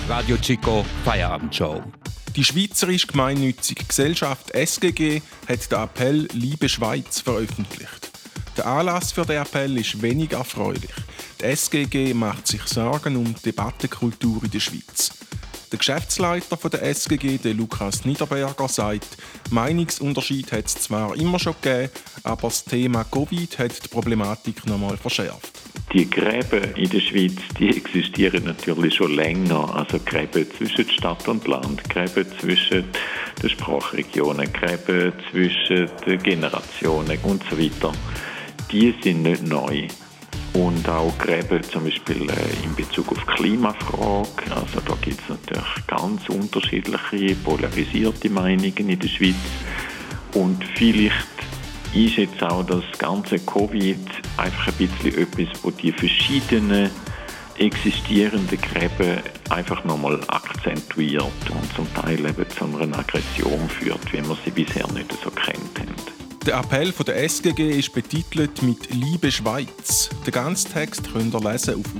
Radio Chico Feierabendshow. Die Schweizerische Gemeinnützige Gesellschaft SGG hat den Appell «Liebe Schweiz» veröffentlicht. Der Anlass für den Appell ist wenig erfreulich. Die SGG macht sich Sorgen um die Debattenkultur in der Schweiz. Der Geschäftsleiter der SGG, der Lukas Niederberger, sagt, Meinungsunterschied hat es zwar immer schon gegeben, aber das Thema Covid hat die Problematik noch einmal verschärft. Die Gräben in der Schweiz, die existieren natürlich schon länger. Also Gräben zwischen Stadt und Land, Gräben zwischen den Sprachregionen, Gräben zwischen den Generationen und so weiter. Die sind nicht neu. Und auch Gräben zum Beispiel in Bezug auf die Klimafrage. Also da gibt es natürlich ganz unterschiedliche, polarisierte Meinungen in der Schweiz. Und vielleicht ist jetzt auch das ganze Covid einfach ein bisschen etwas, wo die verschiedenen existierenden Gräben einfach nochmal akzentuiert und zum Teil eben zu einer Aggression führt, wie wir sie bisher nicht so kennt haben. Der Appell der SGG ist betitelt mit «Liebe Schweiz». Den ganzen Text könnt ihr lesen auf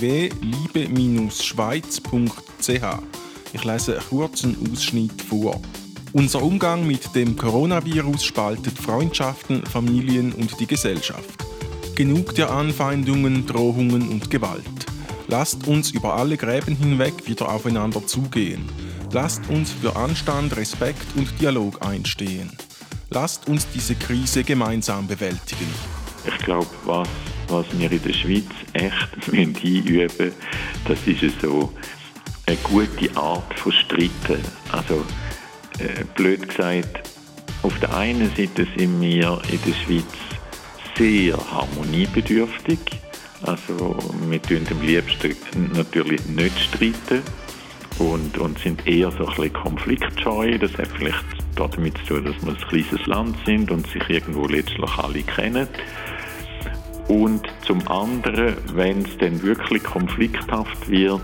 www.liebe-schweiz.ch. Ich lese einen kurzen Ausschnitt vor. Unser Umgang mit dem Coronavirus spaltet Freundschaften, Familien und die Gesellschaft. Genug der Anfeindungen, Drohungen und Gewalt. Lasst uns über alle Gräben hinweg wieder aufeinander zugehen. Lasst uns für Anstand, Respekt und Dialog einstehen. Lasst uns diese Krise gemeinsam bewältigen. Ich glaube, was wir in der Schweiz echt einüben müssen, das ist so eine gute Art von Streiten. Also, blöd gesagt, auf der einen Seite sind wir in der Schweiz sehr harmoniebedürftig. Also, wir tun am liebsten natürlich nicht streiten und sind eher so ein bisschen konfliktscheu. Das hat vielleicht damit zu tun, dass wir ein kleines Land sind und sich irgendwo letztlich alle kennen. Und zum anderen, wenn es dann wirklich konflikthaft wird,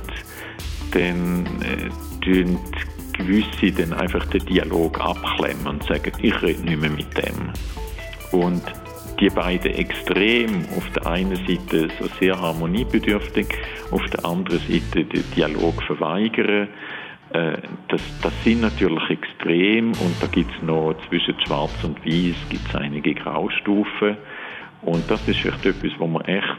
dann tun gewisse dann einfach den Dialog abklemmen und sagen, ich rede nicht mehr mit dem. Und die beiden Extreme, auf der einen Seite so sehr harmoniebedürftig, auf der anderen Seite den Dialog verweigern, das sind natürlich extrem und da gibt es noch zwischen Schwarz und Weiß gibt's einige Graustufen und das ist vielleicht etwas, wo wir echt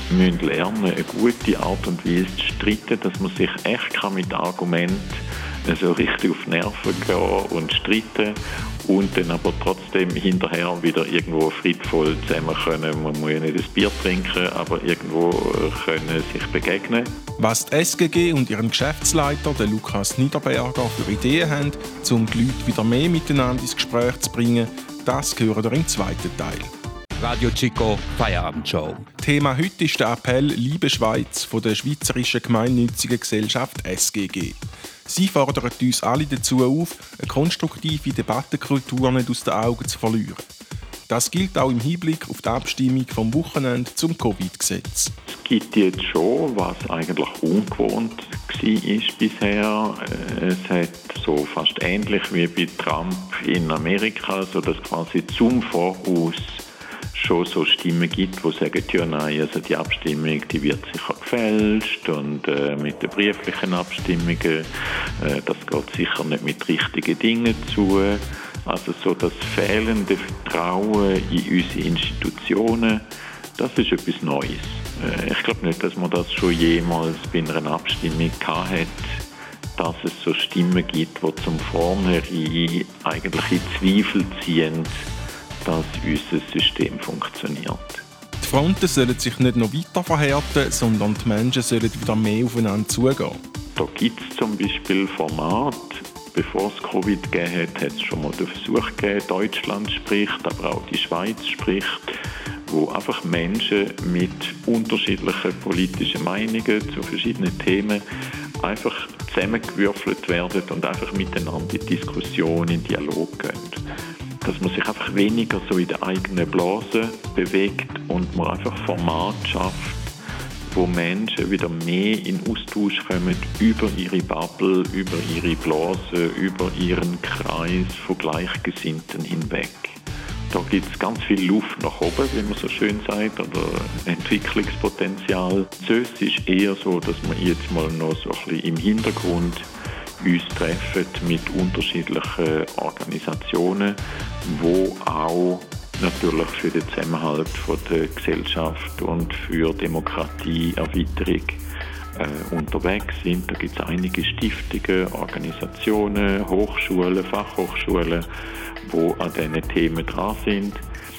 lernen müssen, eine gute Art und Weise zu streiten, dass man sich echt mit Argumenten so richtig auf die Nerven gehen und streiten und dann aber trotzdem hinterher wieder irgendwo friedvoll zusammen können. Man muss ja nicht ein Bier trinken, aber irgendwo können sich begegnen. Was die SGG und ihren Geschäftsleiter, den Lukas Niederberger, für Ideen haben, um die Leute wieder mehr miteinander ins Gespräch zu bringen, das hören wir im zweiten Teil. Radio Chico Feierabendshow. Thema heute ist der Appell «Liebe Schweiz» von der Schweizerischen Gemeinnützigen Gesellschaft SGG. Sie fordern uns alle dazu auf, eine konstruktive Debattenkultur nicht aus den Augen zu verlieren. Das gilt auch im Hinblick auf die Abstimmung vom Wochenende zum Covid-Gesetz. Es gibt jetzt schon, was eigentlich ungewohnt war bisher. Es hat so fast ähnlich wie bei Trump in Amerika, so dass quasi zum Voraus schon so Stimmen gibt, die sagen, ja nein, also die Abstimmung, die wird sicher gefälscht und mit den brieflichen Abstimmungen, das geht sicher nicht mit richtigen Dingen zu. Also so das fehlende Vertrauen in unsere Institutionen, das ist etwas Neues. Ich glaube nicht, dass man das schon jemals bei einer Abstimmung hatte, dass es so Stimmen gibt, die zum Vornherein eigentlich in Zweifel ziehen, dass unser System funktioniert. Die Fronten sollen sich nicht noch weiter verhärten, sondern die Menschen sollen wieder mehr aufeinander zugehen. Da gibt es zum Beispiel Formate. Bevor es Covid gegeben hat, hat es schon mal den Versuch gegeben, Deutschland spricht, aber auch die Schweiz spricht, wo einfach Menschen mit unterschiedlichen politischen Meinungen zu verschiedenen Themen einfach zusammengewürfelt werden und einfach miteinander in Diskussion, in Dialog gehen. Dass man sich einfach weniger so in der eigenen Blase bewegt und man einfach Formate schafft, wo Menschen wieder mehr in Austausch kommen über ihre Bubble, über ihre Blase, über ihren Kreis von Gleichgesinnten hinweg. Da gibt es ganz viel Luft nach oben, wie man so schön sagt, oder Entwicklungspotenzial. Sonst ist es eher so, dass wir jetzt mal noch so ein bisschen im Hintergrund uns treffen mit unterschiedlichen Organisationen, wo auch natürlich für den Zusammenhalt der Gesellschaft und für Demokratieerweiterung unterwegs sind. Da gibt es einige Stiftungen, Organisationen, Hochschulen, Fachhochschulen, die an diesen Themen dran sind.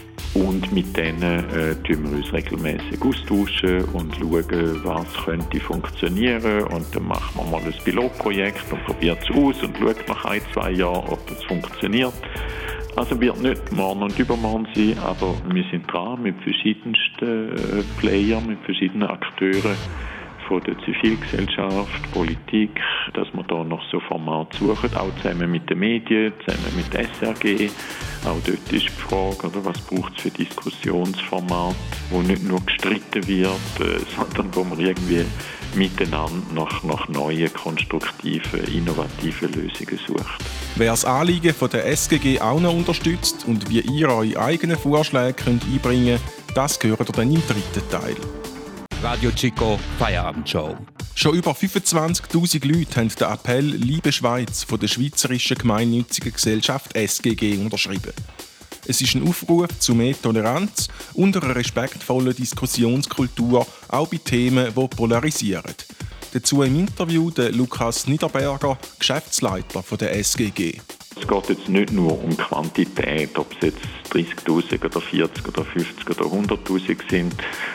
Und mit denen tun wir uns regelmäßig austauschen und schauen, was könnte funktionieren. Und dann machen wir mal ein Pilotprojekt und probiert es aus und schaut nach 1-2 Jahren, ob das funktioniert. Also wird nicht morgen und übermorgen sein, aber wir sind dran mit verschiedensten Playern, mit verschiedenen Akteuren von der Zivilgesellschaft, Politik, dass wir da noch so Formate suchen, auch zusammen mit den Medien, zusammen mit der SRG. Auch dort ist die Frage, oder, was braucht es für Diskussionsformate, wo nicht nur gestritten wird, sondern wo man irgendwie miteinander nach neuen, konstruktiven, innovativen Lösungen sucht. Wer das Anliegen von der SGG auch noch unterstützt und wie ihr eure eigenen Vorschläge könnt einbringen könnt, das gehört ihr dann im 3. Teil. Radio Chico Feierabendshow. Schon über 25'000 Leute haben den Appell «Liebe Schweiz» von der Schweizerischen Gemeinnützigen Gesellschaft SGG unterschrieben. Es ist ein Aufruf zu mehr Toleranz und einer respektvollen Diskussionskultur, auch bei Themen, die polarisieren. Dazu im Interview der Lukas Niederberger, Geschäftsleiter von der SGG. Es geht jetzt nicht nur um Quantität, ob es jetzt 30'000 oder 40 oder 50 oder 100'000 sind.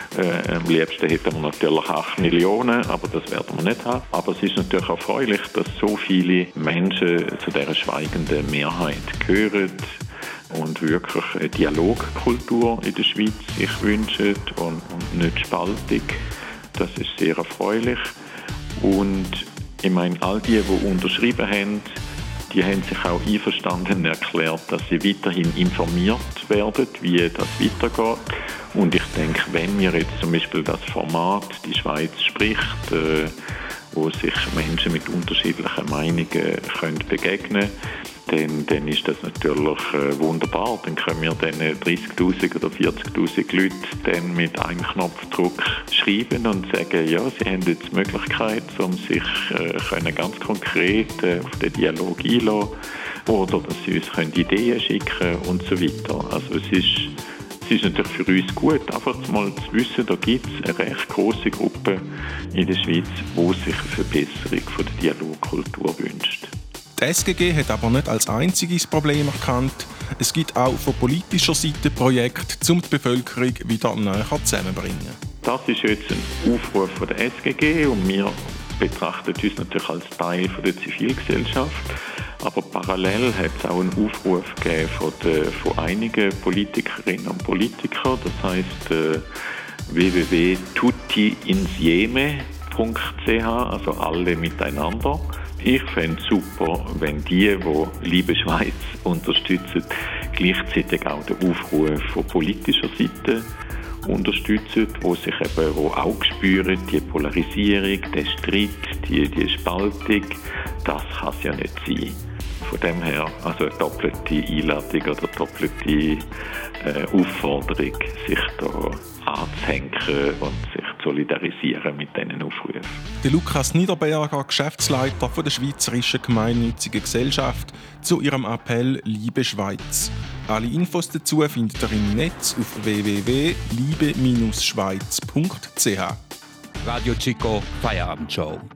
Am liebsten hätten wir natürlich 8 Millionen, aber das werden wir nicht haben. Aber es ist natürlich erfreulich, dass so viele Menschen zu dieser schweigenden Mehrheit gehören und wirklich eine Dialogkultur in der Schweiz sich wünschen und nicht Spaltung. Das ist sehr erfreulich. Und ich meine, all die unterschrieben haben, die haben sich auch einverstanden erklärt, dass sie weiterhin informiert werden, wie das weitergeht. Und ich denke, wenn wir jetzt zum Beispiel das Format «Die Schweiz spricht», wo sich Menschen mit unterschiedlichen Meinungen können begegnen können, dann ist das natürlich wunderbar. Dann können wir diesen 30'000 oder 40'000 Leuten dann mit einem Knopfdruck schreiben und sagen, ja, sie haben jetzt die Möglichkeit, um sich ganz konkret auf den Dialog einzulassen oder dass sie uns Ideen schicken können und so weiter. Also es ist natürlich für uns gut, einfach mal zu wissen, da gibt es eine recht grosse Gruppe in der Schweiz, die sich eine Verbesserung von der Dialogkultur wünscht. Die SGG hat aber nicht als einziges Problem erkannt. Es gibt auch von politischer Seite Projekte, um die Bevölkerung wieder näher zusammenzubringen. Das ist jetzt ein Aufruf von der SGG und wir betrachten uns natürlich als Teil von der Zivilgesellschaft. Aber parallel hat es auch einen Aufruf gegeben von einigen Politikerinnen und Politikern. Das heisst www.tuttiinsieme.ch, also alle miteinander. Ich fände es super, wenn die «Liebe Schweiz» unterstützen, gleichzeitig auch den Aufruf von politischer Seite unterstützen, wo auch spüren, die Polarisierung, der Streit, die Spaltung, das kann es ja nicht sein. Von dem her, also eine doppelte Einladung oder doppelte Aufforderung, sich da anzuhängen und sich zu solidarisieren mit diesen Aufrufen. Der Lukas Niederberger, Geschäftsleiter von der Schweizerischen Gemeinnützigen Gesellschaft, zu ihrem Appell «Liebe Schweiz». Alle Infos dazu findet ihr im Netz auf www.liebe-schweiz.ch. Radio Chico Feierabendshow.